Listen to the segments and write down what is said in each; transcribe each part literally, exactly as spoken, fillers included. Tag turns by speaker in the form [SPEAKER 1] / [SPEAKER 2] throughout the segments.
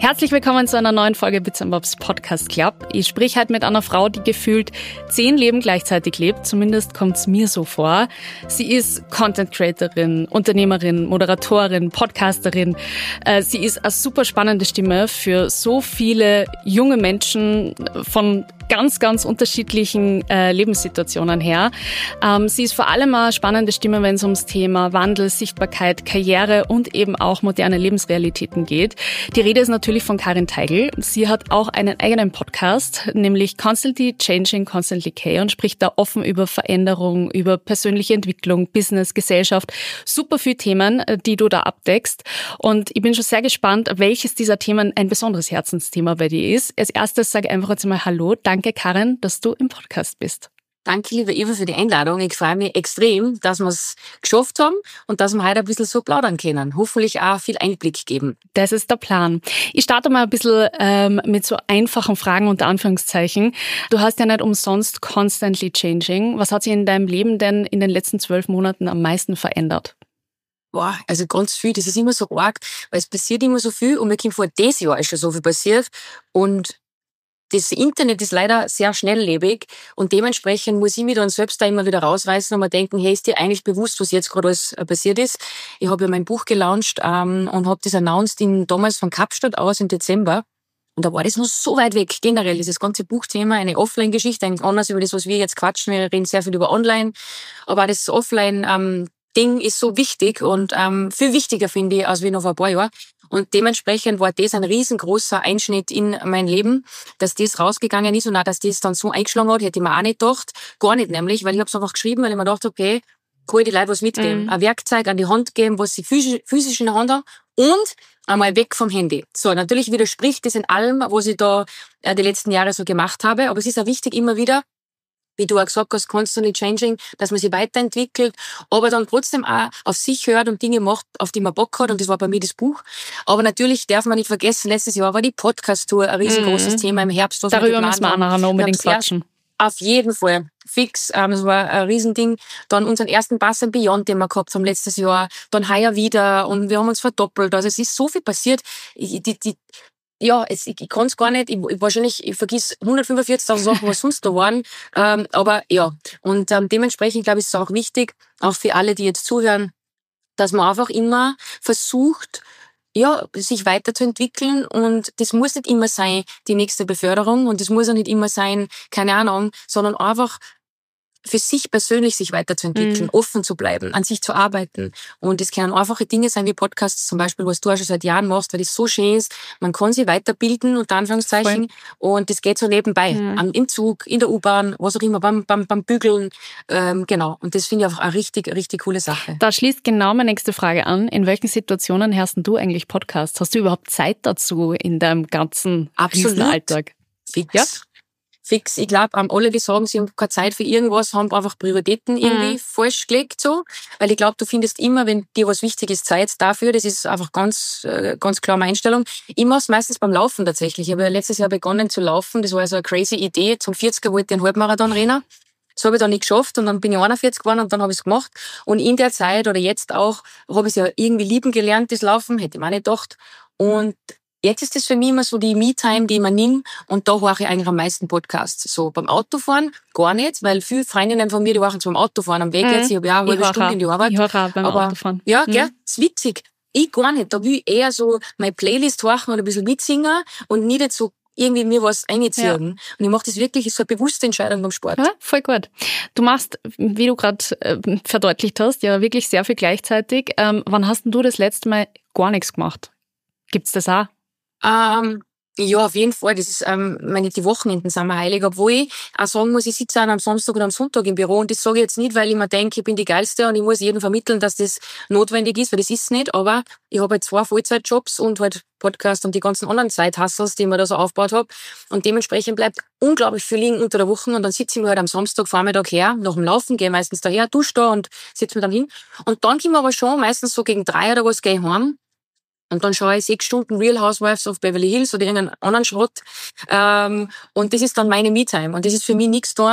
[SPEAKER 1] Herzlich willkommen zu einer neuen Folge Bits and Bobs Podcast Club. Ich sprich heute mit einer Frau, die gefühlt zehn Leben gleichzeitig lebt. Zumindest kommt's mir so vor. Sie ist Content Creatorin, Unternehmerin, Moderatorin, Podcasterin. Sie ist eine super spannende Stimme für so viele junge Menschen von ganz, ganz unterschiedlichen äh, Lebenssituationen her. Ähm, sie ist vor allem eine spannende Stimme, wenn es ums Thema Wandel, Sichtbarkeit, Karriere und eben auch moderne Lebensrealitäten geht. Die Rede ist natürlich von Karin Teigl. Sie hat auch einen eigenen Podcast, nämlich Constantly Changing, Constantly K und spricht da offen über Veränderung, über persönliche Entwicklung, Business, Gesellschaft. Super viele Themen, die du da abdeckst. Und ich bin schon sehr gespannt, welches dieser Themen ein besonderes Herzensthema bei dir ist. Als erstes sage ich einfach jetzt mal Hallo. Danke, Karin, dass du im Podcast bist.
[SPEAKER 2] Danke, liebe Eva, für die Einladung. Ich freue mich extrem, dass wir es geschafft haben und dass wir heute ein bisschen so plaudern können. Hoffentlich auch viel Einblick geben.
[SPEAKER 1] Das ist der Plan. Ich starte mal ein bisschen ähm, mit so einfachen Fragen unter Anführungszeichen. Du hast ja nicht umsonst Constantly Changing. Was hat sich in deinem Leben denn in den letzten zwölf Monaten am meisten verändert?
[SPEAKER 2] Boah, also ganz viel. Das ist immer so arg, weil es passiert immer so viel und mir kommt vor, dieses Jahr ist schon so viel passiert und das Internet ist leider sehr schnelllebig und dementsprechend muss ich mich dann selbst da immer wieder rausreißen und mir denken, hey, ist dir eigentlich bewusst, was jetzt gerade alles passiert ist? Ich habe ja mein Buch gelauncht ähm, und habe das announced in, damals von Kapstadt aus im Dezember. Und da war das noch so weit weg, generell, dieses ganze Buchthema, eine Offline-Geschichte, eigentlich anders über das, was wir jetzt quatschen. Wir reden sehr viel über Online, aber das Offline ähm, Ding ist so wichtig und ähm, viel wichtiger, finde ich, als wie noch vor ein paar Jahren. Und dementsprechend war das ein riesengroßer Einschnitt in mein Leben, dass das rausgegangen ist und auch, dass das dann so eingeschlagen hat, hätte ich mir auch nicht gedacht. Gar nicht nämlich, weil ich habe es einfach geschrieben, weil ich mir gedacht habe, okay, kann ich die Leute was mitgeben. Mhm. Ein Werkzeug an die Hand geben, was sie physisch, physisch in der Hand haben und einmal weg vom Handy. So, natürlich widerspricht das in allem, was ich da äh, die letzten Jahre so gemacht habe, aber es ist auch wichtig, immer wieder, wie du auch gesagt hast, constantly changing, dass man sich weiterentwickelt, aber dann trotzdem auch auf sich hört und Dinge macht, auf die man Bock hat, und das war bei mir das Buch. Aber natürlich darf man nicht vergessen, letztes Jahr war die Podcast-Tour ein riesengroßes mhm. Thema im Herbst. Was
[SPEAKER 1] Darüber müssen wir auch nachher noch unbedingt quatschen.
[SPEAKER 2] Auf jeden Fall. Fix. Ähm, es war ein Riesending. Dann unseren ersten Pass and Beyond, den wir gehabt haben letztes Jahr. Dann heuer wieder und wir haben uns verdoppelt. Also es ist so viel passiert. Ich, die, die, Ja, es, ich, ich kann es gar nicht. Ich, ich wahrscheinlich, ich vergiss hundertfünfundvierzigtausend Sachen, was sonst da waren. Ähm, aber ja, und ähm, dementsprechend glaube ich, ist es auch wichtig, auch für alle, die jetzt zuhören, dass man einfach immer versucht, ja, sich weiterzuentwickeln, und das muss nicht immer sein, die nächste Beförderung, und das muss auch nicht immer sein, keine Ahnung, sondern einfach für sich persönlich sich weiterzuentwickeln, mhm. offen zu bleiben, an sich zu arbeiten. Und es können einfache Dinge sein wie Podcasts zum Beispiel, was du auch schon seit Jahren machst, weil das so schön ist. Man kann sich weiterbilden, unter Anführungszeichen, Voll. Und das geht so nebenbei. Mhm. Am, im Zug, in der U-Bahn, was auch immer, beim, beim, beim Bügeln. Ähm, genau. Und das finde ich auch eine richtig, richtig coole Sache.
[SPEAKER 1] Da schließt genau meine nächste Frage an. In welchen Situationen hörst du eigentlich Podcasts? Hast du überhaupt Zeit dazu in deinem ganzen Alltag?
[SPEAKER 2] Fix. Ja? Fix. Ich glaube, ähm, alle, die sagen, sie haben keine Zeit für irgendwas, haben einfach Prioritäten irgendwie mhm. falsch gelegt, so. Weil ich glaube, du findest immer, wenn dir was wichtig ist, Zeit dafür. Das ist einfach ganz, äh, ganz klar meine Einstellung. Ich mache es meistens beim Laufen tatsächlich. Ich habe ja letztes Jahr begonnen zu laufen. Das war also eine crazy Idee. Zum vierziger wollte ich einen Halbmarathon rennen. Das habe ich dann nicht geschafft, und dann bin ich einundvierzig geworden und dann habe ich es gemacht. Und in der Zeit oder jetzt auch habe ich es ja irgendwie lieben gelernt, das Laufen. Hätte ich mir auch nicht gedacht. Und jetzt ist das für mich immer so die Me-Time, die man nimmt, und da höre ich eigentlich am meisten Podcasts. So beim Autofahren gar nicht, weil viele Freundinnen von mir, die hören so beim Autofahren am Weg mhm. jetzt. Ich habe ja eine halbe Stunde in die Arbeit.
[SPEAKER 1] Ich höre auch beim
[SPEAKER 2] aber,
[SPEAKER 1] Autofahren.
[SPEAKER 2] Ja,
[SPEAKER 1] mhm.
[SPEAKER 2] gell, das ist witzig. Ich gar nicht. Da will ich eher so meine Playlist hören oder ein bisschen mitsingen und nicht so irgendwie mir was einziehen. Ja. Und ich mache das wirklich, ist so eine bewusste Entscheidung beim Sport.
[SPEAKER 1] Ja, voll gut. Du machst, wie du gerade äh, verdeutlicht hast, ja wirklich sehr viel gleichzeitig. Ähm, wann hast denn du das letzte Mal gar nichts gemacht? Gibt's das auch?
[SPEAKER 2] Ähm, ja, auf jeden Fall. Das ist, ähm, meine, die Wochenenden sind mir heilig. Obwohl ich auch sagen muss, ich sitze auch am Samstag und am Sonntag im Büro, und das sage ich jetzt nicht, weil ich mir denke, ich bin die Geilste und ich muss jedem vermitteln, dass das notwendig ist, weil das ist nicht. Aber ich habe halt zwei Vollzeitjobs und halt Podcast und die ganzen anderen Side-Hustles, die ich mir da so aufgebaut habe. Und dementsprechend bleibt unglaublich viel liegen unter der Woche, und dann sitze ich mir halt am Samstag Vormittag her, nach dem Laufen, gehe meistens daher, dusche da und sitze mir dann hin. Und dann komme ich aber schon meistens so gegen drei oder was, gehe ich heim. Und dann schaue ich sechs Stunden Real Housewives of Beverly Hills oder irgendeinen anderen Schrott. Ähm, und das ist dann meine Me-Time. Und das ist für mich nichts da,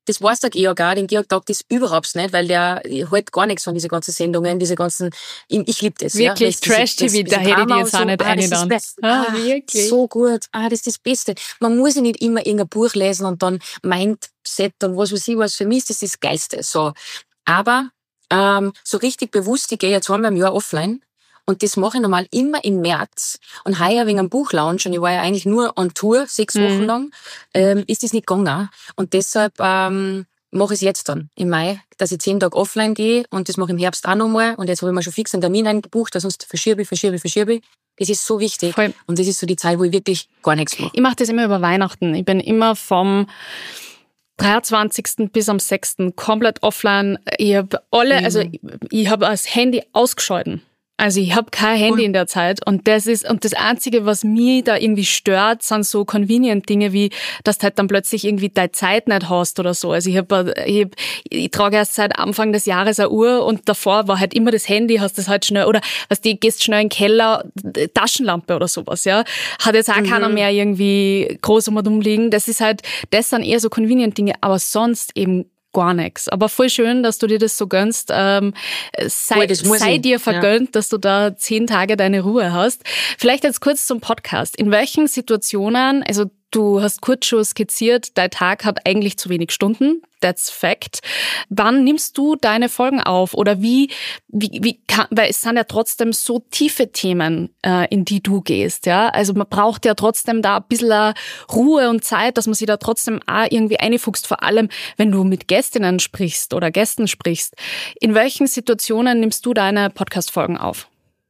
[SPEAKER 2] das weiß der Georg auch, den Georg taugt das überhaupt nicht, weil der hält gar nichts von diesen ganzen Sendungen, diese ganzen, ich, ich liebe das.
[SPEAKER 1] Wirklich,
[SPEAKER 2] ja,
[SPEAKER 1] Trash-T V, da hätte ich die jetzt auch nicht eingeladen.
[SPEAKER 2] Ah, ah, wirklich? So gut. Ah, das ist das Beste. Man muss ja nicht immer irgendein Buch lesen und dann Mindset und was weiß ich was. Für mich ist das das Geilste. So. Aber, ähm, so richtig bewusst, ich gehe jetzt einmal im Jahr offline. Und das mache ich normal immer im März. Und heuer wegen einem Buchlaunch, und ich war ja eigentlich nur on Tour, sechs mhm. Wochen lang, ähm, ist das nicht gegangen. Und deshalb ähm, mache ich es jetzt dann, im Mai, dass ich zehn Tage offline gehe. Und das mache ich im Herbst auch nochmal. Und jetzt habe ich mir schon fix einen Termin eingebucht, sonst verschiebe ich, verschiebe ich, verschiebe ich. Das ist so wichtig. Voll. Und das ist so die Zeit, wo ich wirklich gar nichts mache.
[SPEAKER 1] Ich mache das immer über Weihnachten. Ich bin immer vom dreiundzwanzigsten bis am sechsten komplett offline. Ich habe alle, mhm. also ich, ich habe das Handy ausgeschalten. Also ich habe kein Handy in der Zeit und das ist und das Einzige, was mich da irgendwie stört, sind so convenient Dinge wie, dass du halt dann plötzlich irgendwie deine Zeit nicht hast oder so. Also ich habe ich, hab, ich trage erst seit Anfang des Jahres eine Uhr und davor war halt immer das Handy, hast das halt schnell oder was die gehst schnell in den Keller, Taschenlampe oder sowas, ja. Hat jetzt auch mhm. keiner mehr irgendwie groß um und um liegen. Das ist halt, das sind eher so convenient Dinge, aber sonst eben gar nichts. Aber voll schön, dass du dir das so gönnst. Ähm, sei, oh, sei dir vergönnt, ja. dass du da zehn Tage deine Ruhe hast. Vielleicht jetzt kurz zum Podcast. In welchen Situationen, also du hast kurz schon skizziert, dein Tag hat eigentlich zu wenig Stunden. That's fact. Wann nimmst du deine Folgen auf? Oder wie, wie, wie kann, weil es sind ja trotzdem so tiefe Themen, äh, in die du gehst, ja. Also man braucht ja trotzdem da ein bisschen Ruhe und Zeit, dass man sich da trotzdem auch irgendwie einfuchst. Vor allem, wenn du mit Gästinnen sprichst oder Gästen sprichst. In welchen Situationen nimmst du deine Podcast-Folgen auf?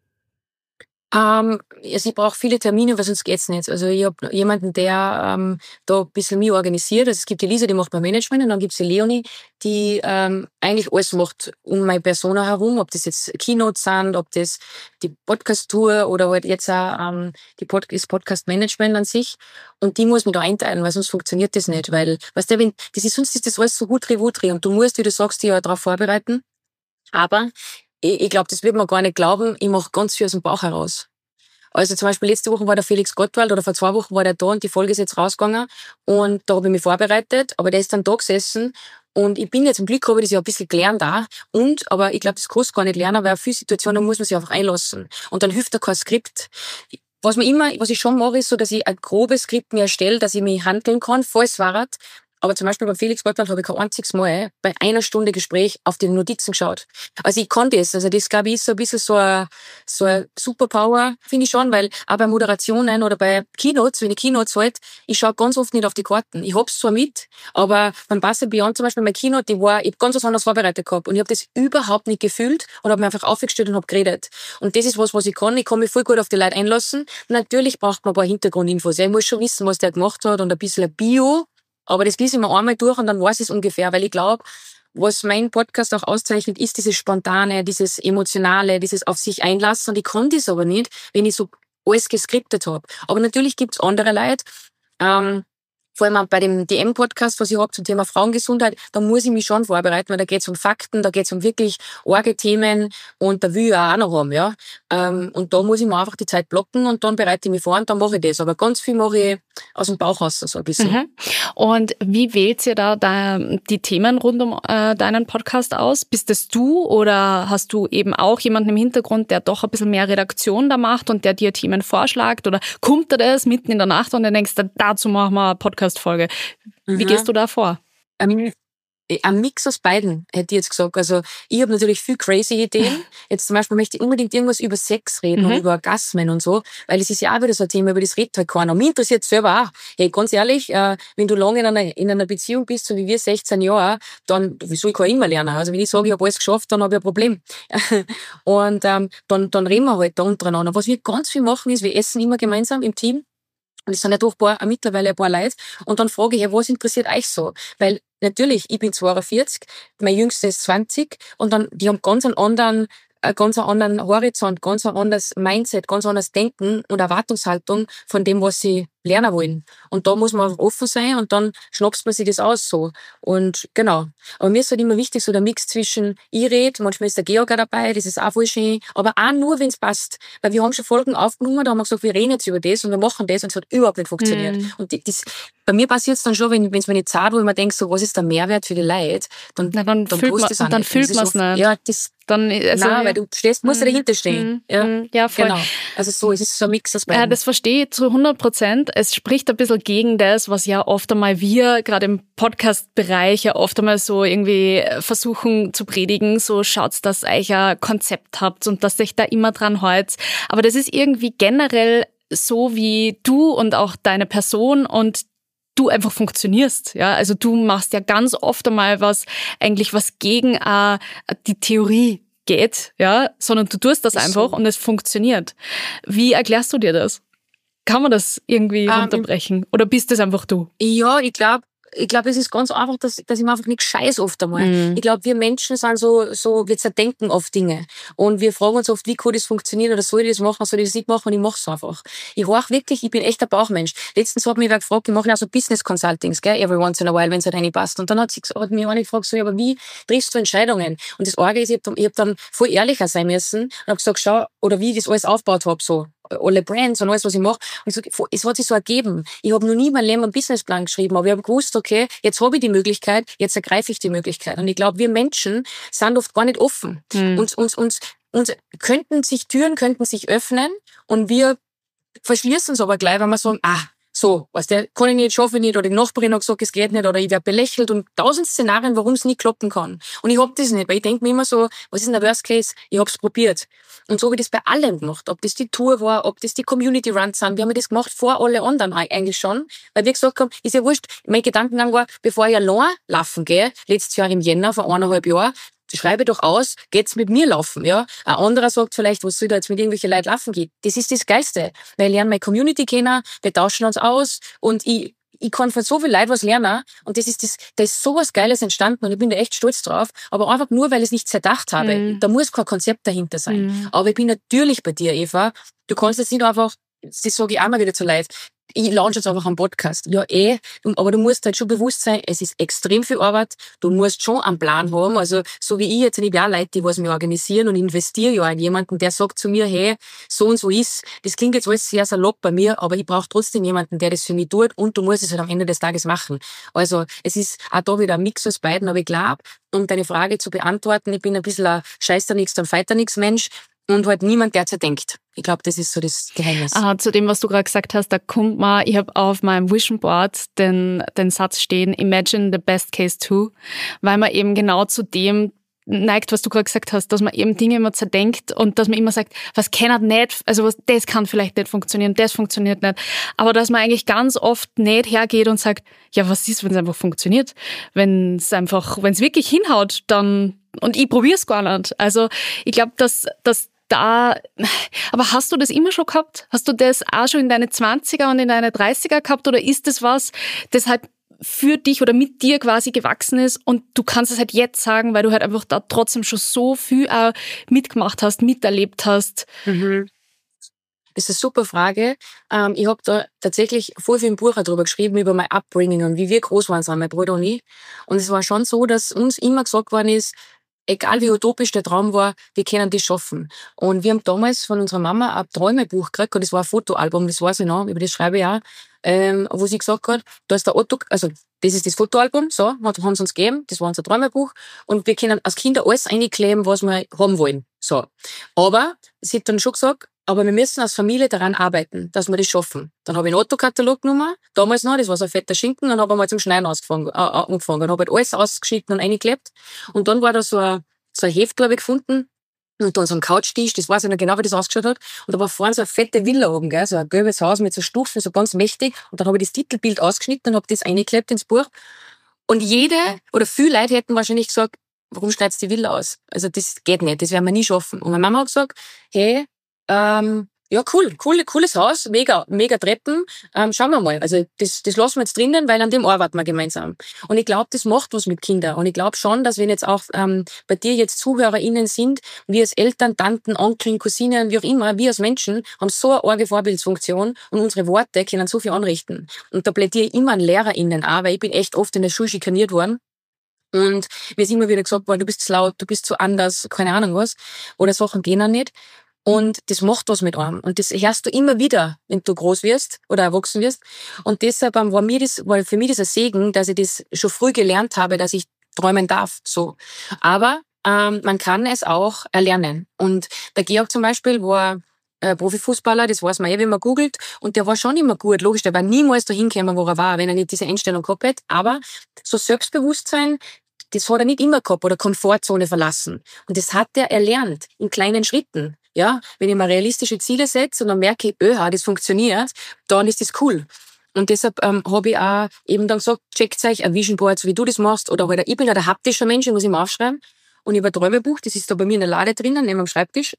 [SPEAKER 2] Ähm, also ich brauche viele Termine, weil sonst geht's nicht. Also ich habe jemanden, der ähm, da ein bisschen mich organisiert. Also es gibt die Lisa, die macht mein Management und dann gibt's die Leonie, die ähm, eigentlich alles macht um meine Persona herum, ob das jetzt Keynotes sind, ob das die Podcast-Tour oder halt jetzt auch ähm, die Pod- das Podcast-Management an sich. Und die muss mich da einteilen, weil sonst funktioniert das nicht. Weil, weißt du, wenn, das ist, sonst ist das alles so hutri-wutri und du musst, wie du sagst, dich ja darauf vorbereiten. Aber ich, ich glaube, das wird man gar nicht glauben, ich mache ganz viel aus dem Bauch heraus. Also zum Beispiel letzte Woche war der Felix Gottwald oder vor zwei Wochen war der da und die Folge ist jetzt rausgegangen und da habe ich mich vorbereitet, aber der ist dann da gesessen und ich bin jetzt zum Glück, habe ich das ja ein bisschen gelernt auch und, aber ich glaube, das kannst du gar nicht lernen, weil auf viele Situationen muss man sich einfach einlassen und dann hilft da kein Skript. Was mir immer, was ich schon mache, ist so, dass ich ein grobes Skript mir erstelle, dass ich mich handeln kann, falls es war. Aber zum Beispiel beim Felix Gottwald habe ich kein einziges Mal bei einer Stunde Gespräch auf die Notizen geschaut. Also ich kann das. Also das, glaube ich, ist so ein bisschen so ein, so ein Superpower, finde ich schon, weil auch bei Moderationen oder bei Keynotes, wenn ich Keynotes halt, ich schaue ganz oft nicht auf die Karten. Ich hab's zwar mit, aber beim Basel Beyond zum Beispiel, mein Keynote, die war, ich hab ganz was anderes vorbereitet gehabt und ich habe das überhaupt nicht gefühlt und habe mir einfach aufgestellt und habe geredet. Und das ist was, was ich kann. Ich kann mich voll gut auf die Leute einlassen. Natürlich braucht man ein paar Hintergrundinfos. Ich muss schon wissen, was der gemacht hat und ein bisschen ein Bio. Aber das lese ich mir einmal durch und dann weiß ich es ungefähr, weil ich glaube, was mein Podcast auch auszeichnet, ist dieses Spontane, dieses Emotionale, dieses auf sich einlassen. Und ich kann das aber nicht, wenn ich so alles geskriptet habe. Aber natürlich gibt's andere Leute, ähm, vor allem auch bei dem D M-Podcast, was ich habe zum Thema Frauengesundheit, da muss ich mich schon vorbereiten, weil da geht's um Fakten, da geht's um wirklich arge Themen und da will ich auch noch haben, ja. Ähm, und da muss ich mir einfach die Zeit blocken und dann bereite ich mich vor und dann mache ich das. Aber ganz viel mache ich aus dem Bauch raus, so ein bisschen.
[SPEAKER 1] Mhm. Und wie wählt ihr da, da die Themen rund um äh, deinen Podcast aus? Bist das du oder hast du eben auch jemanden im Hintergrund, der doch ein bisschen mehr Redaktion da macht und der dir Themen vorschlägt? Oder kommt da das mitten in der Nacht und dann denkst du, dazu machen wir eine Podcast-Folge? Wie mhm. gehst du da vor?
[SPEAKER 2] Ähm, Ein Mix aus beiden, hätte ich jetzt gesagt. Also ich habe natürlich viel crazy Ideen. Jetzt zum Beispiel möchte ich unbedingt irgendwas über Sex reden mhm. und über Orgasmen und so, weil es ist ja auch wieder so ein Thema, über das redet halt keiner. Mich interessiert selber auch. Hey, ganz ehrlich, äh, wenn du lange in einer, in einer Beziehung bist, so wie wir sechzehn Jahre, dann wieso ich kann immer lernen. Also wenn ich sage, ich habe alles geschafft, dann habe ich ein Problem. und ähm, dann, dann reden wir halt da untereinander. Was wir ganz viel machen, ist, wir essen immer gemeinsam im Team. Und es sind ja doch ein paar, mittlerweile ein paar Leute. Und dann frage ich, hey, was interessiert euch so? Weil natürlich, ich bin zweiundvierzig, mein Jüngster ist zwanzig und dann, die haben ganz einen anderen, einen ganz anderen Horizont, ganz ein anderes Mindset, ganz anderes Denken und Erwartungshaltung von dem, was sie lernen wollen. Und da muss man offen sein und dann schnappst man sich das aus so. Und genau. Aber mir ist halt immer wichtig, so der Mix zwischen ich rede, manchmal ist der Georg auch dabei, das ist auch voll schön, aber auch nur, wenn es passt. Weil wir haben schon Folgen aufgenommen, da haben wir gesagt, wir reden jetzt über das und wir machen das und es hat überhaupt nicht funktioniert.
[SPEAKER 1] Mhm.
[SPEAKER 2] Und das, bei mir passiert es dann schon, wenn es mir nicht zahlt, wo ich mir denke, so, was ist der Mehrwert für die Leute, dann,
[SPEAKER 1] Na, dann,
[SPEAKER 2] dann
[SPEAKER 1] fühlt man
[SPEAKER 2] passt das auch
[SPEAKER 1] dann
[SPEAKER 2] nicht.
[SPEAKER 1] fühlt
[SPEAKER 2] Das
[SPEAKER 1] man
[SPEAKER 2] ist
[SPEAKER 1] es
[SPEAKER 2] oft-
[SPEAKER 1] nicht.
[SPEAKER 2] Ja, das,
[SPEAKER 1] Dann, also,
[SPEAKER 2] nein, weil du stehst, musst du dahinter stehen.
[SPEAKER 1] Mhm.
[SPEAKER 2] Ja,
[SPEAKER 1] Mhm. Ja, voll.
[SPEAKER 2] genau. Also so, es ist so ein Mix aus beiden.
[SPEAKER 1] Ja, das verstehe ich zu hundert Prozent. Es spricht ein bisschen gegen das, was ja oft einmal wir, gerade im Podcast-Bereich, ja oft einmal so irgendwie versuchen zu predigen, so schaut's, dass ihr euch ein Konzept habt und dass sich da immer dran haltet. Aber das ist irgendwie generell so, wie du und auch deine Person und du einfach funktionierst, ja. Also du machst ja ganz oft einmal was, eigentlich was gegen äh, die Theorie geht, ja, sondern du tust das
[SPEAKER 2] Ist
[SPEAKER 1] einfach
[SPEAKER 2] so.
[SPEAKER 1] und es funktioniert. Wie erklärst du dir das? Kann man das irgendwie
[SPEAKER 2] Ähm,
[SPEAKER 1] runterbrechen? Oder bist das einfach du?
[SPEAKER 2] Ja, ich glaube, ich glaube, es ist ganz einfach, dass, dass ich mir einfach nicht scheiß oft einmal.
[SPEAKER 1] Mhm.
[SPEAKER 2] Ich glaube, wir Menschen sind so, so, wir zerdenken oft Dinge. Und wir fragen uns oft, wie kann das funktionieren oder soll ich das machen, soll ich das nicht machen und ich mach's einfach. Ich horch wirklich, ich bin echt ein Bauchmensch. Letztens hat mich wer gefragt, wir machen ja so Business Consultings, gell, every once in a while, wenn es halt reinpasst. Und dann hat sie gesagt, hat mich eine gefragt, so, ja, aber wie triffst du Entscheidungen? Und das Arge ist, ich hab dann, ich hab dann voll ehrlicher sein müssen und hab gesagt, schau, oder wie ich das alles aufgebaut hab, so. Alle Brands und alles, was ich mache. Und ich sag, es hat sich so ergeben. Ich habe noch nie mein Leben einen Businessplan geschrieben, aber ich habe gewusst, okay, jetzt habe ich die Möglichkeit, jetzt ergreife ich die Möglichkeit. Und ich glaube, wir Menschen sind oft gar nicht offen.
[SPEAKER 1] Mhm.
[SPEAKER 2] Uns, uns, uns, uns könnten sich Türen, könnten sich öffnen und wir verschließen es aber gleich, wenn wir sagen, ah, so, was der kann ich nicht, schaffe ich nicht, oder die Nachbarin hat gesagt, es geht nicht, oder ich werde belächelt und tausend Szenarien, warum es nie klappen kann. Und ich hab das nicht, weil ich denke mir immer so, was ist denn der Worst Case? Ich hab's probiert. Und so habe ich das bei allem gemacht. Ob das die Tour war, ob das die Community Runs sind. Wir haben das gemacht vor alle anderen eigentlich schon. Weil wir gesagt haben, ist ja wurscht. Mein Gedankengang war, bevor ich allein laufen gehe, letztes Jahr im Jänner, vor eineinhalb Jahren, schreibe doch aus, geht's mit mir laufen, ja. Ein anderer sagt vielleicht, was soll da jetzt mit irgendwelchen Leuten laufen gehen? Das ist das Geiste. Weil ich lerne meine Community kennen, wir tauschen uns aus und ich, ich kann von so viel Leuten was lernen und das ist das, da ist so was Geiles entstanden und ich bin da echt stolz drauf, aber einfach nur, weil ich es nicht zerdacht habe.
[SPEAKER 1] Mhm.
[SPEAKER 2] Da muss kein Konzept dahinter sein.
[SPEAKER 1] Mhm.
[SPEAKER 2] Aber ich bin natürlich bei dir, Eva. Du kannst jetzt nicht einfach, das sage ich auch mal wieder zu Leuten, ich launche jetzt einfach einen Podcast. Ja, eh, aber du musst halt schon bewusst sein, es ist extrem viel Arbeit. Du musst schon einen Plan haben. Also, so wie ich jetzt, ich habe auch Leute, die was mir organisieren und investiere ja in jemanden, der sagt zu mir, hey, so und so ist. Das klingt jetzt alles sehr salopp bei mir, aber ich brauche trotzdem jemanden, der das für mich tut und du musst es halt am Ende des Tages machen. Also, es ist auch da wieder ein Mix aus beiden, aber ich glaube, um deine Frage zu beantworten, ich bin ein bisschen ein Scheißer nix, dann Fighter nix Mensch. Und halt niemand, der zerdenkt. Ich glaube, das ist so das Geheimnis.
[SPEAKER 1] Aha, zu dem, was du gerade gesagt hast, da kommt mal, ich habe auf meinem Vision Board den, den Satz stehen, Imagine the best case too, weil man eben genau zu dem neigt, was du gerade gesagt hast, dass man eben Dinge immer zerdenkt und dass man immer sagt, was kann nicht, also was, das kann vielleicht nicht funktionieren, das funktioniert nicht. Aber dass man eigentlich ganz oft nicht hergeht und sagt, ja, was ist, wenn es einfach funktioniert? Wenn es einfach, wenn es wirklich hinhaut, dann, und ich probiere es gar nicht. Also ich glaube, dass, dass da, aber hast du das immer schon gehabt? Hast du das auch schon in deine zwanziger und in deine dreißiger gehabt oder ist das was, das halt für dich oder mit dir quasi gewachsen ist und du kannst es halt jetzt sagen, weil du halt einfach da trotzdem schon so viel auch mitgemacht hast, miterlebt hast?
[SPEAKER 2] Mhm. Das ist eine super Frage. Ähm, ich habe da tatsächlich voll viel im Buch darüber geschrieben, über mein Upbringing und wie wir groß waren, sind mein Bruder und ich. Und es war schon so, dass uns immer gesagt worden ist, egal wie utopisch der Traum war, wir können das schaffen. Und wir haben damals von unserer Mama ein Träumebuch gekriegt, und das war ein Fotoalbum, das weiß ich noch, über das schreibe ich auch, ähm, wo sie gesagt hat, da ist der Otto, also das ist das Fotoalbum, so, haben sie uns gegeben, das war unser Träumebuch, und wir können als Kinder alles einkleben, was wir haben wollen. So. Aber sie hat dann schon gesagt, aber wir müssen als Familie daran arbeiten, dass wir das schaffen. Dann habe ich einen Otto-Katalog genommen, damals noch, das war so ein fetter Schinken, und habe mal zum Schneiden ausgefangen, äh, angefangen. Dann habe ich halt alles ausgeschnitten und eingeklebt. Und dann war da so ein, so ein Heft, glaube ich, gefunden, und dann so ein Couchtisch, das weiß ich noch genau, wie das ausgeschaut hat. Und da war vorne so eine fette Villa oben, gell, so ein gelbes Haus mit so Stufen, so ganz mächtig. Und dann habe ich das Titelbild ausgeschnitten und habe das eingeklebt ins Buch. Und jede, oder viele Leute hätten wahrscheinlich gesagt, warum schneidest du die Villa aus? Also das geht nicht, das werden wir nie schaffen. Und meine Mama hat gesagt, hey, ähm, Ja, cool, cool, cooles Haus, mega, mega Treppen. Ähm, schauen wir mal. Also das, das lassen wir jetzt drinnen, weil an dem arbeiten wir gemeinsam. Und ich glaube, das macht was mit Kindern. Und ich glaube schon, dass wenn jetzt auch ähm, bei dir jetzt ZuhörerInnen sind, wir als Eltern, Tanten, Onkeln, Cousinen, wie auch immer, wir als Menschen haben so eine arge Vorbildsfunktion und unsere Worte können so viel anrichten. Und da plädiere ich immer an LehrerInnen auch, weil ich bin echt oft in der Schule schikaniert worden. Und mir ist immer wieder gesagt worden, du bist zu laut, du bist zu anders, keine Ahnung was. Oder Sachen gehen auch nicht. Und das macht was mit einem. Und das hörst du immer wieder, wenn du groß wirst oder erwachsen wirst. Und deshalb war mir das, war für mich das ein Segen, dass ich das schon früh gelernt habe, dass ich träumen darf, so. Aber, ähm, man kann es auch erlernen. Und der Georg zum Beispiel war äh, Profifußballer, das weiß man eh, wenn man googelt. Und der war schon immer gut. Logisch, der war niemals dahin gekommen, wo er war, wenn er nicht diese Einstellung gehabt hätte. Aber so Selbstbewusstsein, das hat er nicht immer gehabt oder Komfortzone verlassen. Und das hat er erlernt, in kleinen Schritten. Ja, wenn ich mir realistische Ziele setze und dann merke ich, öha, das funktioniert, dann ist das cool. Und deshalb ähm, habe ich auch eben dann gesagt, checkt euch ein Vision Board, so wie du das machst, oder halt, ich bin ja der haptische Mensch, ich muss immer aufschreiben. Und ich habe ein Träumebuch, das ist da bei mir in der Lade drinnen, neben dem Schreibtisch.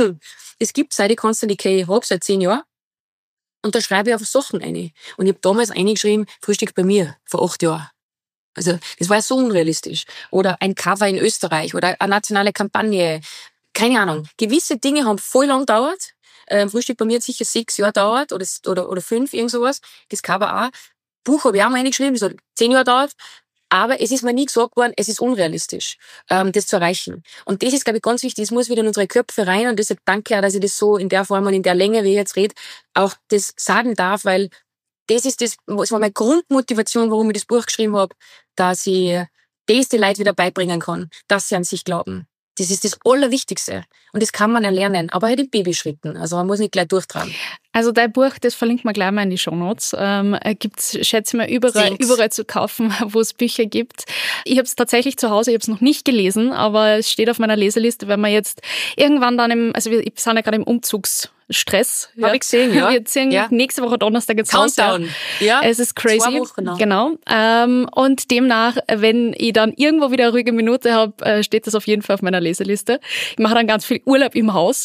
[SPEAKER 2] Es gibt, seit ich Constant Decay habe, seit zehn Jahren. Und da schreibe ich einfach Sachen rein. Und ich habe damals eingeschrieben, Frühstück bei mir, vor acht Jahren. Also, das war ja so unrealistisch. Oder ein Cover in Österreich, oder eine nationale Kampagne. Keine Ahnung. Gewisse Dinge haben voll lang gedauert. Ähm, Frühstück bei mir hat sicher sechs Jahre gedauert, oder, oder, oder fünf, irgend sowas. Das Cover auch. Buch habe ich auch mal eingeschrieben, das hat zehn Jahre gedauert. Aber es ist mir nie gesagt worden, es ist unrealistisch, ähm, das zu erreichen. Und das ist, glaube ich, ganz wichtig. Das muss wieder in unsere Köpfe rein. Und deshalb danke auch, dass ich das so in der Form und in der Länge, wie ich jetzt rede, auch das sagen darf, weil das ist das, das war meine Grundmotivation, warum ich das Buch geschrieben habe, dass ich das den Leuten wieder beibringen kann, dass sie an sich glauben. Das ist das Allerwichtigste. Und das kann man erlernen, aber halt in Babyschritten. Also man muss nicht gleich durchtragen.
[SPEAKER 1] Also dein Buch, das verlinkt man gleich mal in die Shownotes. Ähm, gibt's, schätze ich mal, überall, überall zu kaufen, wo es Bücher gibt. Ich habe es tatsächlich zu Hause, ich habe es noch nicht gelesen, aber es steht auf meiner Leseliste, wenn man jetzt irgendwann dann im, also wir sind ja gerade im Umzugs Stress.
[SPEAKER 2] Habe ja. ich gesehen, ja.
[SPEAKER 1] Wir ziehen ja. nächste Woche Donnerstag jetzt raus.
[SPEAKER 2] Countdown. Ja.
[SPEAKER 1] Es ist crazy.
[SPEAKER 2] Zwei Wochen noch.
[SPEAKER 1] Genau. Ähm, und demnach, wenn ich dann irgendwo wieder eine ruhige Minute habe, steht das auf jeden Fall auf meiner Leseliste. Ich mache dann ganz viel Urlaub im Haus.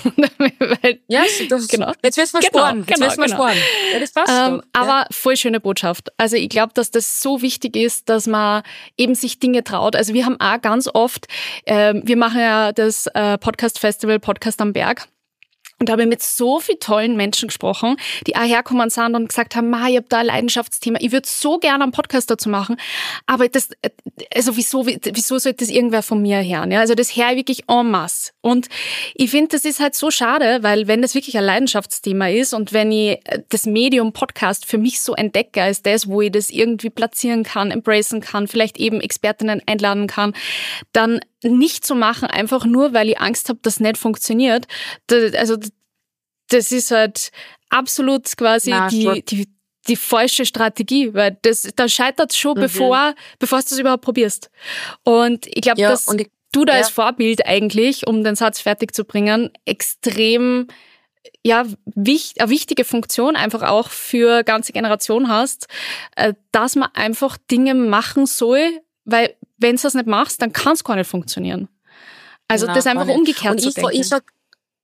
[SPEAKER 2] Weil, ja, das, genau. Jetzt wird's mal
[SPEAKER 1] genau,
[SPEAKER 2] sparen. Jetzt
[SPEAKER 1] genau,
[SPEAKER 2] wird's mal
[SPEAKER 1] genau.
[SPEAKER 2] sparen. Ja, das passt
[SPEAKER 1] ähm,
[SPEAKER 2] doch.
[SPEAKER 1] Aber
[SPEAKER 2] ja.
[SPEAKER 1] voll schöne Botschaft. Also ich glaube, dass das so wichtig ist, dass man eben sich Dinge traut. Also wir haben auch ganz oft, ähm, wir machen ja das äh, Podcast-Festival Podcast am Berg. Und da habe ich mit so vielen tollen Menschen gesprochen, die auch herkommen sind und gesagt haben, Ma, ich habe da ein Leidenschaftsthema, ich würde so gerne einen Podcast dazu machen, aber das, also wieso, wieso sollte das irgendwer von mir hören? Ja, also das höre ich wirklich en masse. Und ich finde, das ist halt so schade, weil wenn das wirklich ein Leidenschaftsthema ist und wenn ich das Medium Podcast für mich so entdecke als das, wo ich das irgendwie platzieren kann, embracen kann, vielleicht eben Expertinnen einladen kann, dann nicht zu machen, einfach nur, weil ich Angst habe, dass es nicht funktioniert. Das, also das ist halt absolut quasi Na, die, die, die falsche Strategie, weil das, da scheitert es schon, mhm. bevor, bevor du es überhaupt probierst. Und ich glaube, ja, dass ich, du da ja. als Vorbild eigentlich, um den Satz fertig zu bringen, extrem ja, wichtig, eine wichtige Funktion einfach auch für ganze Generation hast, dass man einfach Dinge machen soll, weil wenn du das nicht machst, dann kann es gar nicht funktionieren. Also Nein, das einfach umgekehrt
[SPEAKER 2] und
[SPEAKER 1] zu
[SPEAKER 2] ich,
[SPEAKER 1] denken.
[SPEAKER 2] Ich sag,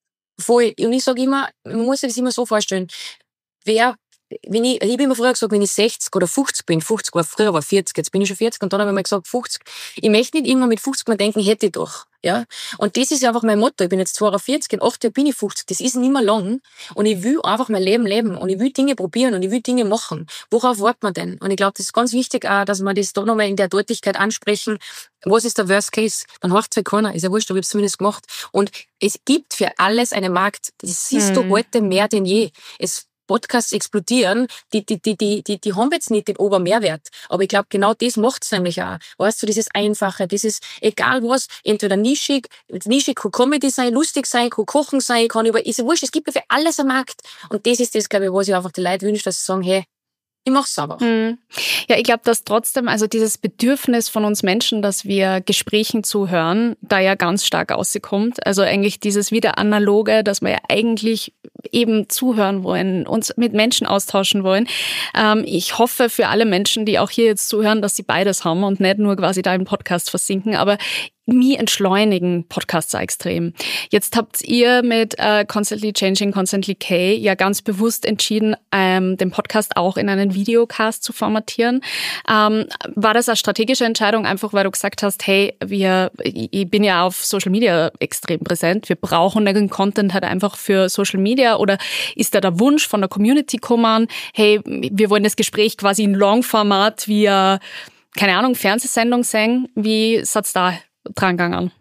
[SPEAKER 2] voll. Und ich sage immer, man muss sich das immer so vorstellen, wer, wenn ich, ich habe immer früher gesagt, wenn ich sechzig oder fünfzig bin, fünfzig war früher, war vierzig, jetzt bin ich schon vierzig und dann habe ich mal gesagt fünfzig. Ich möchte nicht immer mit fünfzig mal denken, hätte ich doch. Ja. Und das ist einfach mein Motto. Ich bin jetzt zweiundvierzig, in acht Jahren bin ich fünfzig. Das ist nicht mehr lang. Und ich will einfach mein Leben leben. Und ich will Dinge probieren und ich will Dinge machen. Worauf wartet man denn? Und ich glaube, das ist ganz wichtig auch, dass wir das da nochmal in der Deutlichkeit ansprechen. Was ist der Worst Case? Dann hört es halt keiner. Ist ja wurscht, aber ich habe es zumindest gemacht. Und es gibt für alles einen Markt. Das siehst hm. du heute mehr denn je. Es Podcasts explodieren, die, die, die, die, die, die haben jetzt nicht den Obermehrwert. Aber ich glaube, genau das macht's nämlich auch. Weißt du, dieses Einfache, dieses, egal was, entweder nischig, nischig kann Comedy sein, lustig sein, kann Kochen sein, kann über, ist ja wurscht, es gibt ja für alles einen Markt. Und das ist das, glaube ich, was ich einfach die Leute wünsche, dass sie sagen, hey, ich mach's einfach.
[SPEAKER 1] Hm. Ja, ich glaube, dass trotzdem, also dieses Bedürfnis von uns Menschen, dass wir Gesprächen zuhören, da ja ganz stark rauskommt. Also eigentlich dieses wieder Analoge, dass man ja eigentlich eben zuhören wollen, uns mit Menschen austauschen wollen. Ähm, ich hoffe für alle Menschen, die auch hier jetzt zuhören, dass sie beides haben und nicht nur quasi da im Podcast versinken, aber mir entschleunigen Podcasts extrem. Jetzt habt ihr mit äh, Constantly Changing, Constantly K ja ganz bewusst entschieden, ähm, den Podcast auch in einen Videocast zu formatieren. Ähm, war das eine strategische Entscheidung, einfach weil du gesagt hast, hey, wir, ich bin ja auf Social Media extrem präsent, wir brauchen den Content halt einfach für Social Media, oder ist da der Wunsch von der Community gekommen, hey, wir wollen das Gespräch quasi in Longformat via, keine Ahnung, Fernsehsendung sehen? Wie seid's da dran gegangen?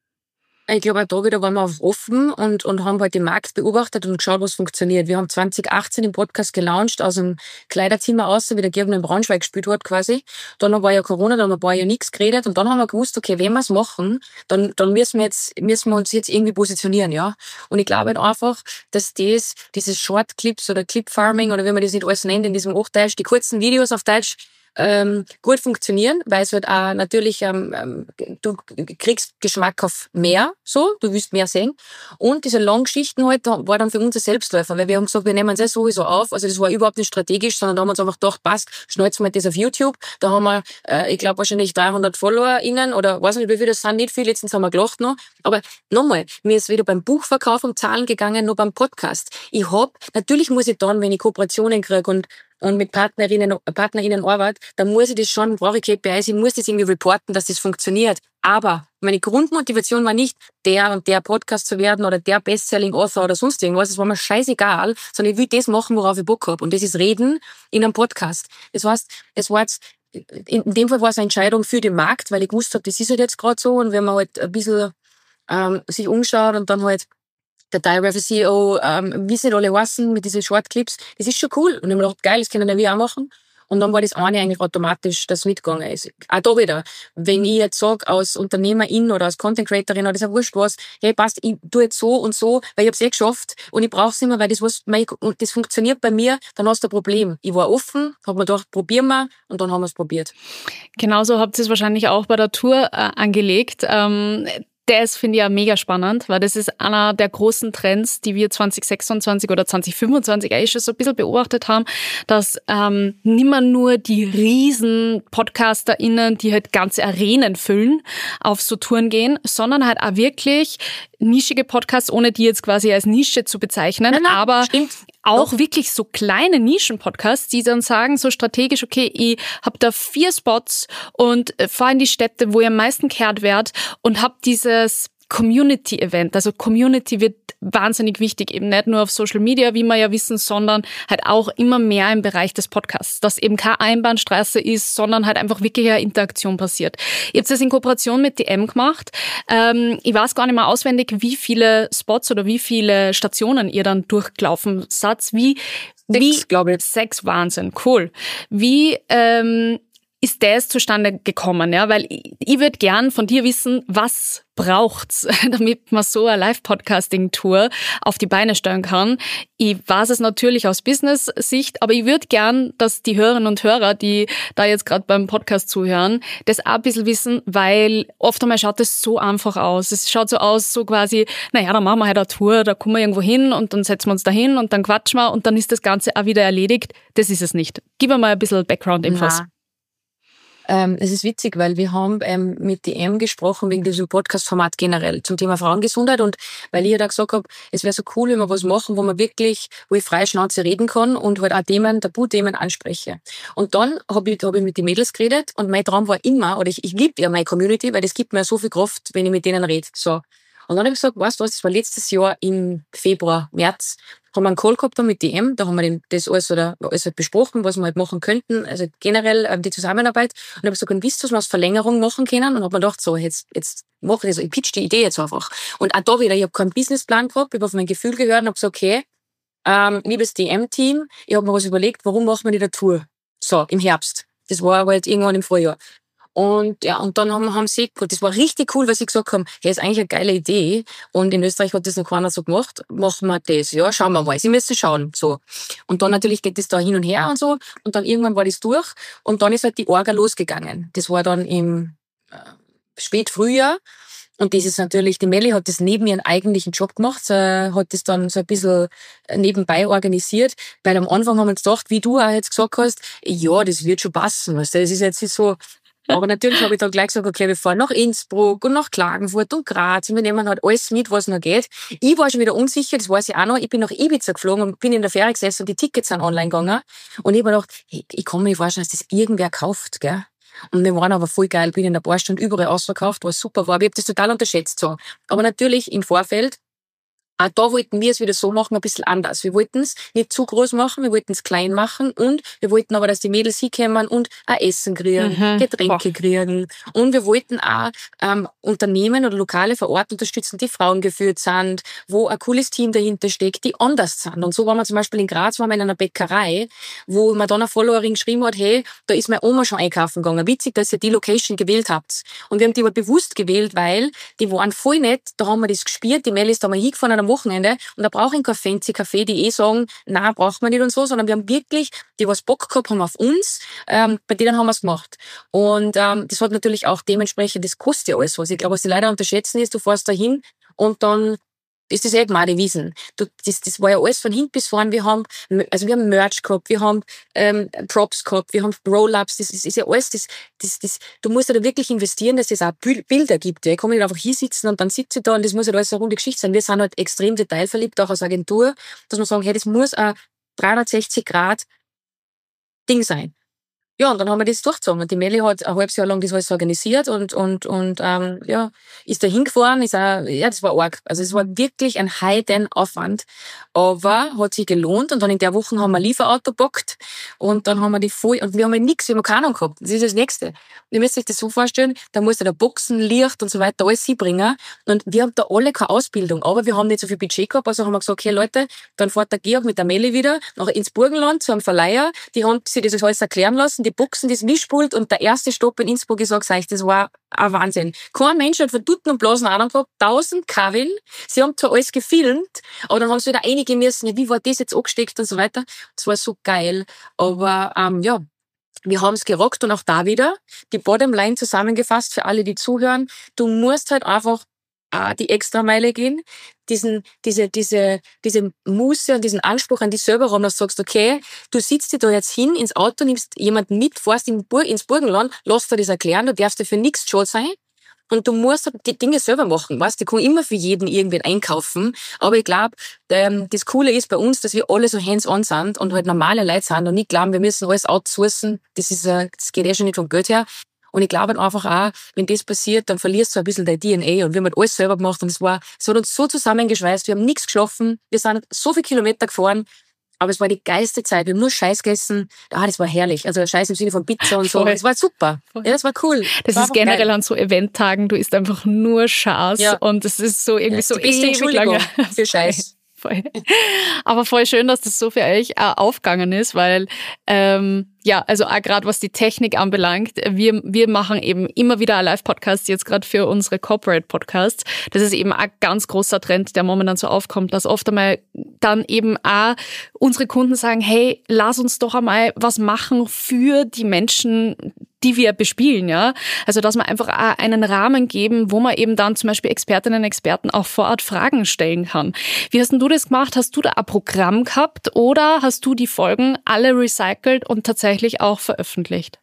[SPEAKER 2] Ich glaube, auch da wieder waren wir offen und, und haben halt den Markt beobachtet und geschaut, was funktioniert. Wir haben zwanzig achtzehn den Podcast gelauncht aus dem Kleiderzimmer aus, wie der Gerben in Braunschweig gespielt hat quasi. Dann war ja Corona, dann haben wir ein paar Jahre nichts geredet und dann haben wir gewusst, okay, wenn wir es machen, dann, dann müssen wir jetzt, müssen wir uns jetzt irgendwie positionieren, ja. Und ich glaube halt einfach, dass das, dieses Short Clips oder Clip Farming oder wie man das nicht alles nennt in diesem Hochdeutsch, die kurzen Videos auf Deutsch, Ähm, gut funktionieren, weil es halt auch natürlich, ähm, du kriegst Geschmack auf mehr, so, du willst mehr sehen. Und diese Langgeschichten halt, war dann für uns ein Selbstläufer, weil wir haben gesagt, wir nehmen es eh sowieso auf, also das war überhaupt nicht strategisch, sondern da haben wir uns einfach gedacht, passt, schnalzen wir das auf YouTube, da haben wir, äh, ich glaube wahrscheinlich dreihundert FollowerInnen oder weiß nicht, wie viele das sind, nicht viel, letztens haben wir gelacht noch, aber nochmal, mir ist weder beim Buchverkauf um Zahlen gegangen, noch beim Podcast. Ich hab, natürlich muss ich dann, wenn ich Kooperationen kriege und und mit Partnerinnen, PartnerInnen arbeite, dann muss ich das schon, brauche ich K P Is, ich muss das irgendwie reporten, dass das funktioniert. Aber meine Grundmotivation war nicht, der und der Podcast zu werden oder der Bestselling-Author oder sonst irgendwas. Das war mir scheißegal, sondern ich will das machen, worauf ich Bock habe. Und das ist Reden in einem Podcast. Das heißt, es war jetzt, in dem Fall war es eine Entscheidung für den Markt, weil ich gewusst habe, das ist halt jetzt gerade so. Und wenn man halt ein bisschen ähm, sich umschaut und dann halt der Diary C E O, ähm, wie sie alle heißen, mit diesen Shortclips, das ist schon cool. Und ich habe mir gedacht, geil, das können wir auch machen. Und dann war das eine eigentlich automatisch, das mitgegangen ist. Auch da wieder, wenn ich jetzt sage, als Unternehmerin oder als Content Creatorin oder das ist ja wurscht was, hey, passt, ich tue jetzt so und so, weil ich habe es eh geschafft und ich brauche es immer, weil das was, und das funktioniert bei mir, dann hast du ein Problem. Ich war offen, habe mir gedacht, probieren wir, und dann haben wir es probiert.
[SPEAKER 1] Genauso habt ihr es wahrscheinlich auch bei der Tour äh, angelegt. Ähm, Das finde ich ja mega spannend, weil das ist einer der großen Trends, die wir zwanzig sechsundzwanzig oder zwanzig fünfundzwanzig eigentlich schon so ein bisschen beobachtet haben, dass ähm, nicht mehr nur die riesen PodcasterInnen, die halt ganze Arenen füllen, auf so Touren gehen, sondern halt auch wirklich nischige Podcasts, ohne die jetzt quasi als Nische zu bezeichnen,
[SPEAKER 2] nein, nein,
[SPEAKER 1] aber
[SPEAKER 2] stimmt.
[SPEAKER 1] auch Doch. wirklich so kleine Nischen-Podcasts, die dann sagen, so strategisch, okay, ich hab da vier Spots und fahre in die Städte, wo ihr am meisten gehört werdet, und hab dieses Community-Event. Also Community wird wahnsinnig wichtig, eben nicht nur auf Social Media, wie wir ja wissen, sondern halt auch immer mehr im Bereich des Podcasts, dass eben keine Einbahnstraße ist, sondern halt einfach wirklich eine Interaktion passiert. Ihr habt das in Kooperation mit D M gemacht. Ähm, ich weiß gar nicht mehr auswendig, wie viele Spots oder wie viele Stationen ihr dann durchgelaufen seid. Wie, wie,
[SPEAKER 2] glaube ich.
[SPEAKER 1] Sechs, Wahnsinn, cool. Wie, ähm, ist das zustande gekommen, ja? Weil ich, ich würde gern von dir wissen, was braucht's, damit man so eine Live-Podcasting-Tour auf die Beine stellen kann. Ich weiß es natürlich aus Business-Sicht, aber ich würde gern, dass die Hörerinnen und Hörer, die da jetzt gerade beim Podcast zuhören, das auch ein bisschen wissen, weil oft einmal schaut das so einfach aus. Es schaut so aus, so quasi, naja, dann machen wir halt eine Tour, da kommen wir irgendwo hin und dann setzen wir uns da hin und dann quatschen wir und dann ist das Ganze auch wieder erledigt. Das ist es nicht. Gib mir mal ein bisschen Background-Infos.
[SPEAKER 2] Na. Ähm, es ist witzig, weil wir haben ähm, mit D M gesprochen wegen diesem Podcast-Format generell zum Thema Frauengesundheit, und weil ich ja da gesagt habe, es wäre so cool, wenn wir was machen, wo man wirklich, wo ich freie Schnauze reden kann und halt auch Themen, Tabuthemen anspreche. Und dann habe ich, hab ich mit den Mädels geredet und mein Traum war immer, oder ich, ich liebe ja meine Community, weil das gibt mir so viel Kraft, wenn ich mit denen rede. So. Und dann habe ich gesagt, weißt du was, das war letztes Jahr im Februar, März, haben wir einen Call gehabt mit D M, da haben wir das alles, oder, alles halt besprochen, was wir halt machen könnten, also generell ähm, die Zusammenarbeit. Und habe gesagt, und wisst ihr, was wir als Verlängerung machen können? Und habe mir gedacht, so, jetzt, jetzt mache ich das, ich pitch die Idee jetzt einfach. Und auch da wieder, ich habe keinen Businessplan gehabt, ich habe auf mein Gefühl gehört und habe gesagt, okay, ähm, liebes D M-Team, ich habe mir was überlegt, warum machen wir die da Tour? So, im Herbst. Das war halt irgendwann im Vorjahr. Und ja, und dann haben, haben sie, das war richtig cool, weil sie gesagt haben, hey, ist eigentlich eine geile Idee. Und in Österreich hat das noch keiner so gemacht. Machen wir das. Ja, schauen wir mal. Sie müssen schauen. So. Und dann natürlich geht das da hin und her und so. Und dann irgendwann war das durch. Und dann ist halt die Orga losgegangen. Das war dann im äh, Spätfrühjahr. Und das ist natürlich, die Melli hat das neben ihren eigentlichen Job gemacht, äh, hat das dann so ein bisschen nebenbei organisiert, weil am Anfang haben wir uns gedacht, wie du auch jetzt gesagt hast, ja, das wird schon passen, weißt du, das ist jetzt nicht so. Aber natürlich habe ich dann gleich gesagt, okay, wir fahren nach Innsbruck und nach Klagenfurt und Graz und wir nehmen halt alles mit, was noch geht. Ich war schon wieder unsicher, das weiß ich auch noch, ich bin nach Ibiza geflogen und bin in der Fähre gesessen und die Tickets sind online gegangen. Und ich habe mir gedacht, hey, ich kann mir nicht vorstellen, dass das irgendwer kauft, gell. Und wir waren aber voll geil, bin in ein paar Stunden überall ausverkauft, was super war. Aber ich habe das total unterschätzt so. Aber natürlich im Vorfeld, auch da wollten wir es wieder so machen, ein bisschen anders. Wir wollten es nicht zu groß machen, wir wollten es klein machen und wir wollten aber, dass die Mädels hinkommen und auch Essen kriegen, mhm. Getränke Boah. kriegen. Und wir wollten auch ähm, Unternehmen oder Lokale vor Ort unterstützen, die frauengeführt sind, wo ein cooles Team dahinter steckt, die anders sind. Und so waren wir zum Beispiel in Graz, waren wir in einer Bäckerei, wo mir dann eine Followerin geschrieben hat, hey, da ist meine Oma schon einkaufen gegangen. Witzig, dass ihr die Location gewählt habt. Und wir haben die aber bewusst gewählt, weil die waren voll nett, da haben wir das gespielt, die Mädels da mal hingefahren am Wochenende und da brauche ich kein fancy Café, die eh sagen, na braucht man nicht und so, sondern wir haben wirklich, die was Bock gehabt haben auf uns, ähm, bei denen haben wir es gemacht. Und ähm, das hat natürlich auch dementsprechend, das kostet ja alles was. Ich glaube, was die leider unterschätzen ist, du fährst da hin und dann ist das eh gemade Wiesen. Du, das, das war ja alles von hinten bis vorn. Wir haben, also wir haben Merch gehabt, wir haben ähm, Props gehabt, wir haben Roll-Ups. Das, das ist ja alles, das, das, das, du musst ja da wirklich investieren, dass es auch Bilder gibt. Ja. Ich kann nicht einfach hier sitzen und dann sitze ich da und das muss ja alles eine runde Geschichte sein. Wir sind halt extrem detailverliebt, auch als Agentur, dass wir sagen, hey, das muss ein dreihundertsechzig Grad Ding sein. Ja, und dann haben wir das durchgezogen. Und die Melli hat ein halbes Jahr lang das alles organisiert und, und, und, ähm, ja, ist da hingefahren, ist auch, ja, das war arg. Also es war wirklich ein Heiden-Aufwand. Aber hat sich gelohnt. Und dann in der Woche haben wir ein Lieferauto gepackt. Und dann haben wir die voll, und wir haben ja nichts, wir haben keine Ahnung gehabt. Das ist das Nächste. Ihr müsst euch das so vorstellen, da musst du da Boxen, Licht und so weiter alles hinbringen. Und wir haben da alle keine Ausbildung. Aber wir haben nicht so viel Budget gehabt. Also haben wir gesagt, okay, Leute, dann fährt der Georg mit der Melli wieder nach ins Burgenland zu einem Verleiher. Die haben sich das alles erklären lassen. Die Buchsen, das Mischpult und der erste Stopp in Innsbruck, ich sag's euch, das war ein Wahnsinn. Kein Mensch hat von Dutten und Blasen Ahnung gehabt, tausend Kabeln. Sie haben zwar alles gefilmt, aber dann haben sie wieder einige müssen, ja, wie war das jetzt angesteckt und so weiter. Das war so geil. Aber, ähm, ja, wir haben's gerockt und auch da wieder die Bottomline zusammengefasst für alle, die zuhören. Du musst halt einfach äh, die Extrameile gehen, diesen, diese, diese, diese Muße und diesen Anspruch an dich selber haben, dass du sagst, okay, du sitzt dir da jetzt hin ins Auto, nimmst jemanden mit, fährst in Bur- ins Burgenland, lass dir das erklären, du darfst dir für nichts schuld sein. Und du musst die Dinge selber machen, weißt du, ich kann immer für jeden irgendwen einkaufen, aber ich glaube, ähm, das Coole ist bei uns, dass wir alle so hands-on sind und halt normale Leute sind und nicht glauben, wir müssen alles outsourcen, das ist, äh, das geht eh schon nicht vom Geld her. Und ich glaube halt einfach auch, wenn das passiert, dann verlierst du ein bisschen dein D N A. Und wir haben halt alles selber gemacht und es war, es hat uns so zusammengeschweißt, wir haben nichts geschlafen, wir sind so viele Kilometer gefahren, aber es war die geilste Zeit. Wir haben nur Scheiß gegessen. Ah, das war herrlich. Also Scheiß im Sinne von Pizza und so. Es war super. Voll. Ja, das war cool.
[SPEAKER 1] Das, das ist generell geil. An so Eventtagen, du isst einfach nur Scheiß ja. Und es ist so irgendwie ja, so ewig lange.
[SPEAKER 2] Für Scheiß.
[SPEAKER 1] Voll. Aber voll schön, dass das so für euch äh, aufgegangen ist, weil ähm, ja, also auch gerade was die Technik anbelangt, wir wir machen eben immer wieder Live-Podcasts, jetzt gerade für unsere Corporate-Podcasts. Das ist eben ein ganz großer Trend, der momentan so aufkommt, dass oft einmal dann eben auch unsere Kunden sagen, hey, lass uns doch einmal was machen für die Menschen, die wir bespielen, ja. Also, dass wir einfach auch einen Rahmen geben, wo man eben dann zum Beispiel Expertinnen und Experten auch vor Ort Fragen stellen kann. Wie hast denn du das gemacht? Hast du da ein Programm gehabt oder hast du die Folgen alle recycelt und tatsächlich auch veröffentlicht?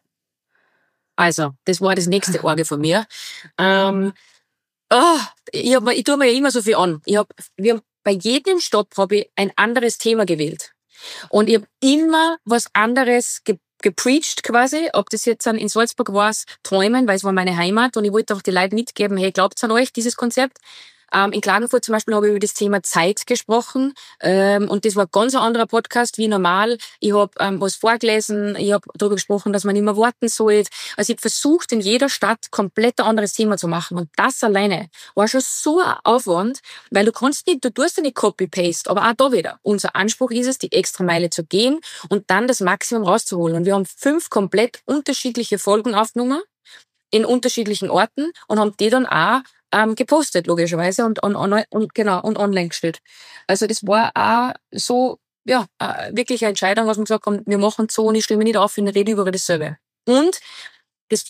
[SPEAKER 2] Also, das war das nächste Orge von mir. Ähm, oh, ich, hab, ich tue mir ja immer so viel an. Ich hab, wir haben bei jedem Stopp habe ich ein anderes Thema gewählt. Und ich habe immer was anderes ge- gepreacht quasi, ob das jetzt dann in Salzburg war, Träumen, weil es war meine Heimat und ich wollte auch die Leute mitgeben, hey, glaubt's an euch, dieses Konzept? Ähm, in Klagenfurt zum Beispiel habe ich über das Thema Zeit gesprochen ähm, und das war ganz ein anderer Podcast wie normal. Ich habe ähm, was vorgelesen, ich habe darüber gesprochen, dass man nicht mehr warten soll. Also ich habe versucht, in jeder Stadt komplett ein anderes Thema zu machen und das alleine war schon so ein Aufwand, weil du kannst nicht, du tust ja nicht Copy-Paste, aber auch da wieder. Unser Anspruch ist es, die extra Meile zu gehen und dann das Maximum rauszuholen. Und wir haben fünf komplett unterschiedliche Folgen aufgenommen in unterschiedlichen Orten und haben die dann auch ähm, gepostet, logischerweise, und, und, und, und, genau, und online gestellt. Also das war auch so, ja, äh, wirklich eine Entscheidung, was wir gesagt haben, wir machen so und ich stimme nicht auf, ich rede über dasselbe. Und das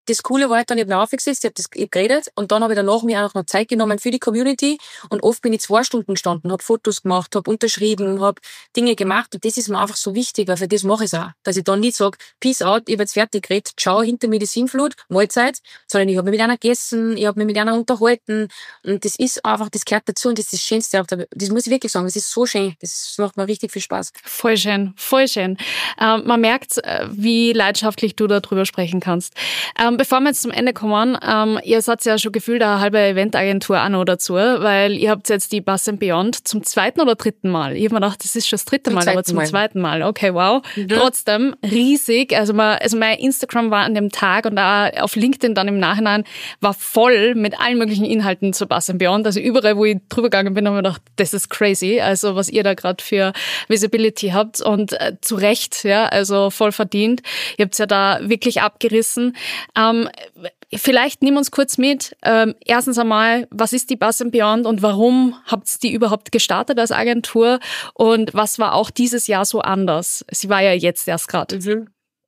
[SPEAKER 2] das Coole war halt dann, ich habe mich aufgesetzt, ich habe das ich hab geredet und dann habe ich danach mir auch noch Zeit genommen für die Community und oft bin ich zwei Stunden gestanden, habe Fotos gemacht, habe unterschrieben, habe Dinge gemacht und das ist mir einfach so wichtig, weil für das mache ich es auch. Dass ich dann nicht sage, peace out, ich habe jetzt fertig geredet, ciao, hinter mir die Sinnflut, Mahlzeit, sondern ich habe mich mit einer gegessen, ich habe mich mit einer unterhalten und das ist einfach, das gehört dazu und das ist das Schönste. Das muss ich wirklich sagen, das ist so schön, das macht mir richtig viel Spaß.
[SPEAKER 1] Voll schön, voll schön. Ähm, man merkt, wie leidenschaftlich du darüber sprechen kannst. Ähm, bevor wir jetzt zum Ende kommen, ähm, ihr seid ja schon gefühlt eine halbe Eventagentur auch noch dazu, weil ihr habt jetzt die Buzz and Beyond zum zweiten oder dritten Mal. Ich habe mir gedacht, das ist schon das dritte Mal, aber zum Mal. zweiten Mal. Okay, wow. Mhm. Trotzdem riesig. Also, man, also mein Instagram war an dem Tag und auch auf LinkedIn dann im Nachhinein war voll mit allen möglichen Inhalten zur Buzz and Beyond. Also überall, wo ich drüber gegangen bin, habe ich mir gedacht, das ist crazy. Also was ihr da gerade für Visibility habt und äh, zu Recht, ja, also voll verdient. Ihr habt's ja da wirklich abgerissen. Ähm, vielleicht nimm uns kurz mit. Ähm, erstens einmal, was ist die Buzz and Beyond und warum habt ihr die überhaupt gestartet als Agentur? Und was war auch dieses Jahr so anders? Sie war ja jetzt erst gerade.
[SPEAKER 2] Mhm.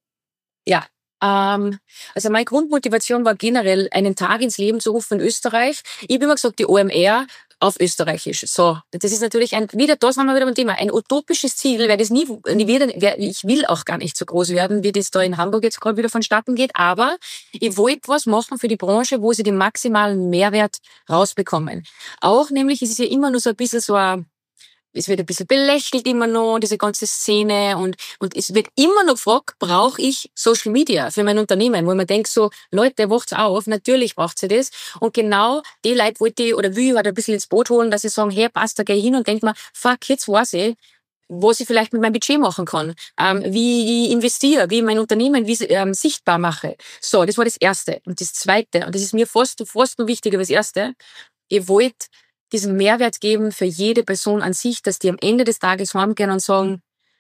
[SPEAKER 2] Ja, ähm, also meine Grundmotivation war generell, einen Tag ins Leben zu rufen in Österreich. Ich habe immer gesagt, die O M R auf Österreichisch. So, das ist natürlich ein, wieder, da sind wir wieder beim Thema, ein utopisches Ziel, weil das nie, nie wieder, ich will auch gar nicht so groß werden, wie das da in Hamburg jetzt gerade wieder vonstatten geht, aber ich wollte was machen für die Branche, wo sie den maximalen Mehrwert rausbekommen. Auch nämlich, es ist ja immer nur so ein bisschen so ein, es wird ein bisschen belächelt immer noch, diese ganze Szene und, und es wird immer noch gefragt, brauche ich Social Media für mein Unternehmen? Wo man denkt so, Leute, wacht's auf, natürlich braucht sie das. Und genau die Leute wollte ich oder will ich halt ein bisschen ins Boot holen, dass sie sagen, hey, passt, da geh ich hin und denk mir, fuck, jetzt weiß ich, was ich vielleicht mit meinem Budget machen kann, ähm, wie ich investiere, wie ich mein Unternehmen wie, ähm, sichtbar mache. So, das war das Erste. Und das Zweite, und das ist mir fast, fast noch wichtiger als das Erste, ich wollte diesen Mehrwert geben für jede Person an sich, dass die am Ende des Tages heimgehen und sagen,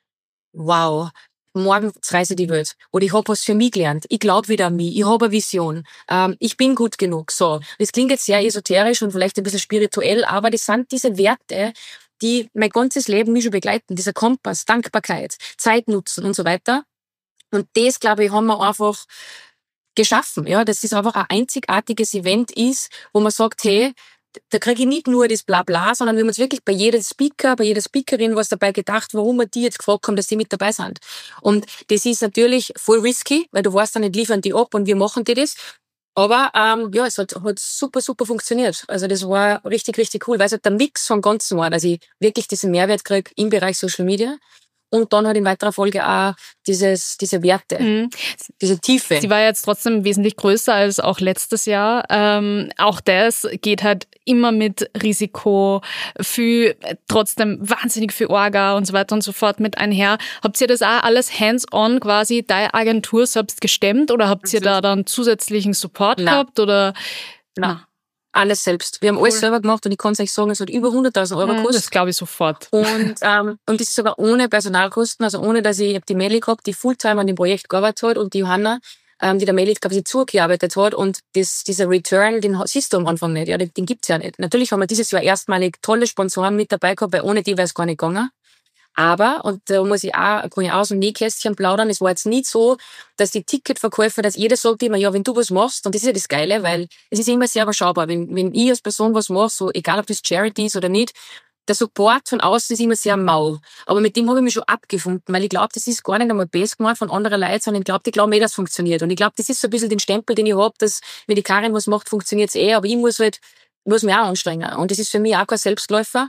[SPEAKER 2] wow, morgen reise die Welt. Oder ich habe was für mich gelernt. Ich glaube wieder an mich. Ich habe eine Vision. Ähm, ich bin gut genug. So, das klingt jetzt sehr esoterisch und vielleicht ein bisschen spirituell, aber das sind diese Werte, die mein ganzes Leben mich schon begleiten. Dieser Kompass, Dankbarkeit, Zeit nutzen und so weiter. Und das, glaube ich, haben wir einfach geschaffen. Ja, dass es einfach ein einzigartiges Event ist, wo man sagt, hey, da kriege ich nicht nur das Blabla, sondern wir haben uns wirklich bei jedem Speaker, bei jeder Speakerin was dabei gedacht, warum wir die jetzt gefragt haben, dass die mit dabei sind. Und das ist natürlich voll risky, weil du weißt dann nicht, liefern die ab und wir machen die das. Aber ähm, ja, es hat, hat super, super funktioniert. Also das war richtig, richtig cool, weil es halt der Mix von Ganzen war, dass ich wirklich diesen Mehrwert kriege im Bereich Social Media. Und dann halt in weiterer Folge auch dieses, diese Werte, mhm. diese Tiefe.
[SPEAKER 1] Sie war jetzt trotzdem wesentlich größer als auch letztes Jahr. Ähm, auch das geht halt immer mit Risiko, für trotzdem wahnsinnig viel Orga und so weiter und so fort mit einher. Habt ihr das auch alles hands-on quasi deine Agentur selbst gestemmt oder habt ihr da dann zusätzlichen Support
[SPEAKER 2] Nein.
[SPEAKER 1] gehabt? Oder?
[SPEAKER 2] Nein. Nein. Alles selbst. Wir haben cool. alles selber gemacht und ich kann es euch sagen, es hat über hunderttausend Euro gekostet.
[SPEAKER 1] Das glaube ich sofort.
[SPEAKER 2] Und, ähm, und das ist sogar ohne Personalkosten, also ohne, dass ich, ich hab die Melli gehabt, die Fulltime an dem Projekt gearbeitet hat und die Johanna, ähm, die der Melli, glaube ich, zugearbeitet hat und das, dieser Return, den siehst du am Anfang nicht, ja, den, den gibt's ja nicht. Natürlich haben wir dieses Jahr erstmalig tolle Sponsoren mit dabei gehabt, weil ohne die wäre es gar nicht gegangen. Aber, und da muss ich auch, kann ich auch aus dem Nähkästchen plaudern, es war jetzt nicht so, dass die Ticketverkäufer, dass jeder sagt immer, ja, wenn du was machst, und das ist ja das Geile, weil es ist immer sehr überschaubar, wenn, wenn ich als Person was mache, so egal ob das Charity ist oder nicht, der Support von außen ist immer sehr mau. Aber mit dem habe ich mich schon abgefunden, weil ich glaube, das ist gar nicht einmal best gemacht von anderen Leuten, sondern ich glaube, die glauben eh, dass es funktioniert. Und ich glaube, das ist so ein bisschen den Stempel, den ich habe, dass, wenn die Karin was macht, funktioniert es eh, aber ich muss halt, muss mich auch anstrengen. Und das ist für mich auch kein Selbstläufer.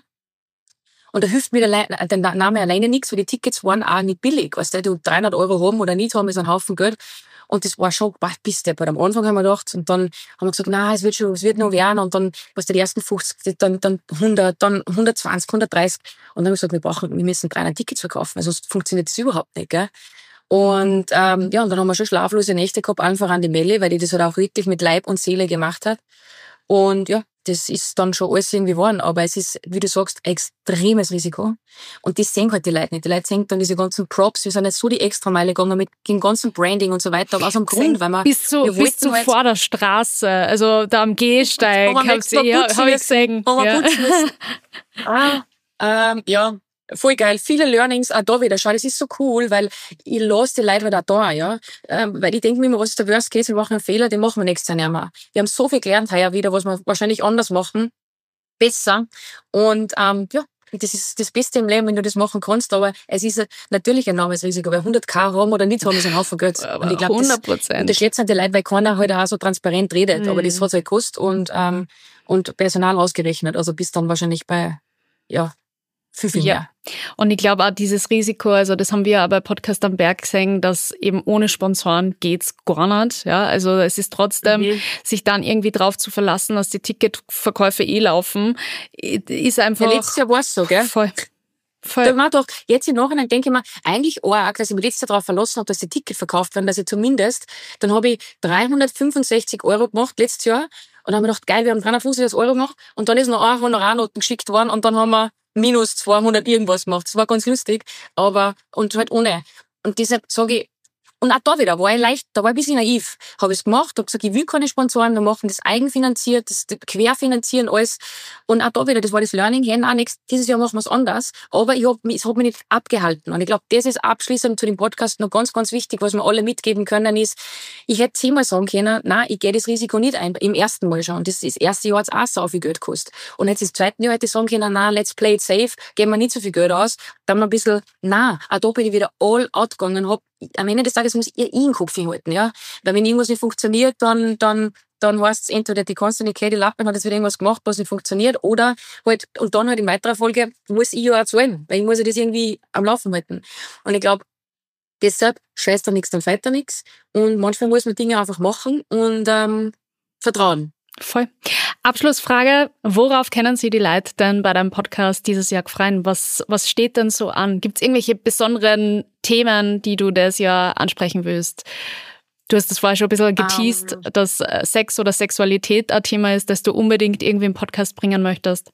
[SPEAKER 2] Und da hilft mir der, der Name alleine nichts, weil die Tickets waren auch nicht billig. Weißt du, dreihundert Euro haben oder nicht haben, ist ein Haufen Geld. Und das war schon, boah, bist du, am Anfang haben wir gedacht, und dann haben wir gesagt, na, es wird schon, es wird noch werden, und dann, was die ersten fünfzig, dann, dann hundert, dann hundertzwanzig, hundertdreißig. Und dann haben wir gesagt, wir brauchen, wir müssen dreihundert Tickets verkaufen, weil sonst funktioniert das überhaupt nicht, gell. Und, ähm, ja, und dann haben wir schon schlaflose Nächte gehabt, einfach an die Melle, weil die das halt auch wirklich mit Leib und Seele gemacht hat. Und ja, das ist dann schon alles irgendwie geworden, aber es ist, wie du sagst, ein extremes Risiko. Und das sehen halt die Leute nicht. Die Leute sehen dann diese ganzen Props, wir sind jetzt so die Extrameile gegangen mit dem ganzen Branding und so weiter, aber aus dem Grund, weil wir...
[SPEAKER 1] Bis zu, bis zu halt vor der Straße, also da am Gehsteig, hab ich, ja, hab ich gesehen.
[SPEAKER 2] Ja. Ah, ähm, ja, Voll geil. Viele Learnings auch da wieder. Schau, das ist so cool, weil ich lasse die Leute wieder da, ja. Ähm, weil ich denke mir immer, was ist der Worst Case? Wir machen einen Fehler, den machen wir nächstes Jahr nicht mehr. Wir haben so viel gelernt heuer wieder, was wir wahrscheinlich anders machen. Besser. Und, ähm, ja. Das ist das Beste im Leben, wenn du das machen kannst, aber es ist natürlich ein enormes Risiko, weil hunderttausend haben oder nicht haben, ist ein Haufen Geld.
[SPEAKER 1] Aber
[SPEAKER 2] und ich glaube,
[SPEAKER 1] hundert Prozent.
[SPEAKER 2] das unterschätzen die Leute, weil keiner halt auch so transparent redet,
[SPEAKER 1] Mhm.
[SPEAKER 2] aber das hat halt gekostet und, ähm, und Personal ausgerechnet, also bis dann wahrscheinlich bei, ja, viel, viel
[SPEAKER 1] Ja.
[SPEAKER 2] mehr.
[SPEAKER 1] Und ich glaube auch dieses Risiko, also das haben wir auch bei Podcast am Berg gesehen, dass eben ohne Sponsoren geht's gar nicht. Ja, also es ist trotzdem,
[SPEAKER 2] Mhm.
[SPEAKER 1] sich dann irgendwie drauf zu verlassen, dass die Ticketverkäufe eh laufen, ist einfach
[SPEAKER 2] Ja, letztes Jahr war es so, gell?
[SPEAKER 1] voll.
[SPEAKER 2] Da
[SPEAKER 1] voll.
[SPEAKER 2] war doch, jetzt im Nachhinein denke ich mir, eigentlich arg, dass ich mich letztes Jahr darauf verlassen habe, dass die Tickets verkauft werden, dass ich zumindest, dann habe ich dreihundertfünfundsechzig Euro gemacht letztes Jahr und dann habe ich gedacht, geil, wir haben dreihundertfünfundsechzig Euro gemacht und dann ist noch ein Honorarnoten geschickt worden und dann haben wir minus zweihundert irgendwas gemacht. Das war ganz lustig, aber, und halt ohne. Und deshalb sage ich, und auch da wieder war ich leicht, da war ich ein bisschen naiv. Habe ich es gemacht, habe gesagt, ich will keine Sponsoren, wir machen das eigenfinanziert, das querfinanzieren, alles. Und auch da wieder, das war das Learning, ja, nein, nächstes, dieses Jahr machen wir es anders. Aber ich hab, es hat mich nicht abgehalten. Und ich glaube, das ist abschließend zu dem Podcast noch ganz, ganz wichtig, was wir alle mitgeben können, ist, ich hätte zehnmal sagen können, nein, ich gehe das Risiko nicht ein, im ersten Mal schon. Und das, das erste Jahr hat es auch so viel Geld gekostet. Und jetzt im zweiten Jahr hätte ich sagen können, nein, let's play it safe, geben wir nicht so viel Geld aus. Dann ein bisschen, nein, auch da bin ich wieder all out gegangen, hab am Ende des Tages muss ich in den Kopf hinhalten, ja. Weil wenn irgendwas nicht funktioniert, dann, dann, dann heißt es entweder die Konstantin die Lappen hat jetzt wieder irgendwas gemacht, was nicht funktioniert, oder halt, und dann halt in weiterer Folge muss ich ja auch zahlen, weil ich muss ja das irgendwie am Laufen halten. Und ich glaube, deshalb scheißt da nichts, dann fällt da nichts. Und manchmal muss man Dinge einfach machen und, ähm, vertrauen.
[SPEAKER 1] Voll. Abschlussfrage, worauf können Sie die Leute denn bei deinem Podcast dieses Jahr gefreien? Was, was steht denn so an? Gibt es irgendwelche besonderen Themen, die du das Jahr ansprechen willst? Du hast das vorher schon ein bisschen geteased, um. dass Sex oder Sexualität ein Thema ist, das du unbedingt irgendwie im Podcast bringen möchtest.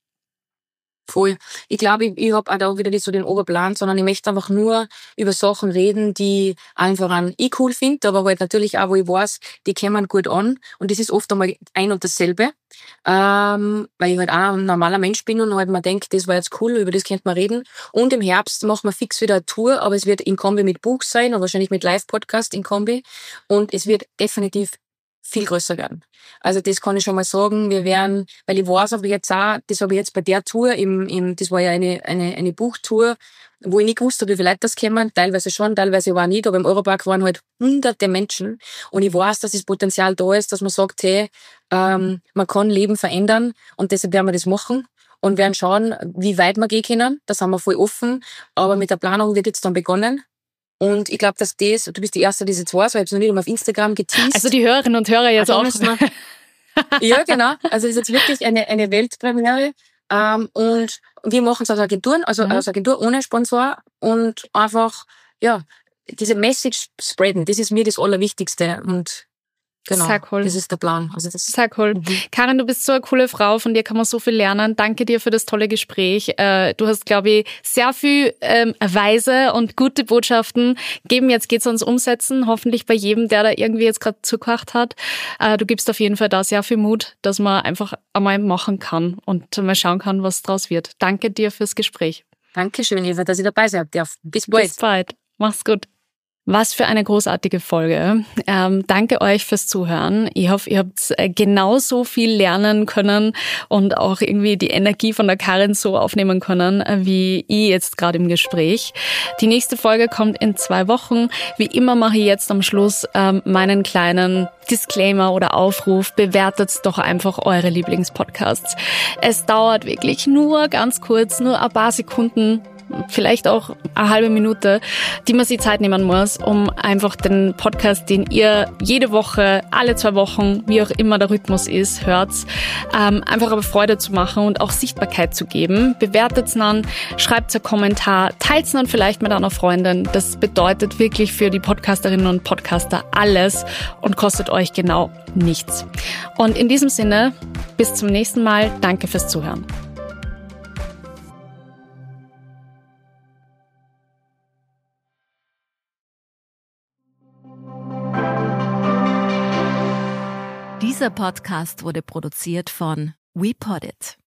[SPEAKER 2] Voll. Ich glaube, ich, ich habe auch da wieder nicht so den Oberplan, sondern ich möchte einfach nur über Sachen reden, die einfach an ich cool finde, aber halt natürlich auch, wo ich weiß, die kommen gut an. Und das ist oft einmal ein und dasselbe. Ähm, weil ich halt auch ein normaler Mensch bin und halt mir denke, das war jetzt cool, über das könnte man reden. Und im Herbst machen wir fix wieder eine Tour, aber es wird in Kombi mit Buch sein und wahrscheinlich mit Live-Podcast in Kombi. Und es wird definitiv viel größer werden. Also das kann ich schon mal sagen. Wir werden, weil ich weiß aber jetzt auch, das habe ich jetzt bei der Tour, im, im, das war ja eine, eine, eine Buchtour, wo ich nicht gewusst habe, wie viele Leute das kommen. Teilweise schon, teilweise war nicht, aber im Europark waren halt hunderte Menschen. Und ich weiß, dass das Potenzial da ist, dass man sagt, hey, ähm, man kann Leben verändern und deshalb werden wir das machen. Und werden schauen, wie weit wir gehen können. Da sind wir voll offen. Aber mit der Planung wird jetzt dann begonnen. Und ich glaube, dass das, du bist die Erste, die es jetzt weiß, weil ich habe es noch nicht einmal auf Instagram geteased.
[SPEAKER 1] Also die Hörerinnen und Hörer jetzt auch.
[SPEAKER 2] Wir, ja, genau. Also es ist jetzt wirklich eine, eine Weltpremiere. Ähm, und wir machen es als Agentur, also mhm. als Agentur ohne Sponsor und einfach, ja, diese Message spreaden, das ist mir das Allerwichtigste. Und genau,
[SPEAKER 1] sehr cool.
[SPEAKER 2] Das ist der Plan. Also das
[SPEAKER 1] sehr cool. Mhm. Karin, du bist so eine coole Frau, von dir kann man so viel lernen. Danke dir für das tolle Gespräch. Du hast, glaube ich, sehr viel ähm, weise und gute Botschaften gegeben. Jetzt geht's ans Umsetzen, hoffentlich bei jedem, der da irgendwie jetzt gerade zugehört hat. Äh, du gibst auf jeden Fall da sehr viel Mut, dass man einfach einmal machen kann und mal schauen kann, was draus wird. Danke dir fürs Gespräch.
[SPEAKER 2] Dankeschön, Eva, dass ich dabei sein darf. Bis bald.
[SPEAKER 1] Bis bald. Mach's gut. Was für eine großartige Folge. Ähm, danke euch fürs Zuhören. Ich hoffe, ihr habt genauso viel lernen können und auch irgendwie die Energie von der Karin so aufnehmen können, wie ich jetzt gerade im Gespräch. Die nächste Folge kommt in zwei Wochen. Wie immer mache ich jetzt am Schluss ähm, meinen kleinen Disclaimer oder Aufruf. Bewertet doch einfach eure Lieblingspodcasts. Es dauert wirklich nur ganz kurz, nur ein paar Sekunden, vielleicht auch eine halbe Minute, die man sich Zeit nehmen muss, um einfach den Podcast, den ihr jede Woche, alle zwei Wochen, wie auch immer der Rhythmus ist, hört, ähm, einfach aber Freude zu machen und auch Sichtbarkeit zu geben. Bewertet's dann, schreibt's einen Kommentar, teilt's dann vielleicht mit einer Freundin. Das bedeutet wirklich für die Podcasterinnen und Podcaster alles und kostet euch genau nichts. Und in diesem Sinne, bis zum nächsten Mal. Danke fürs Zuhören.
[SPEAKER 3] Dieser Podcast wurde produziert von WePoddit.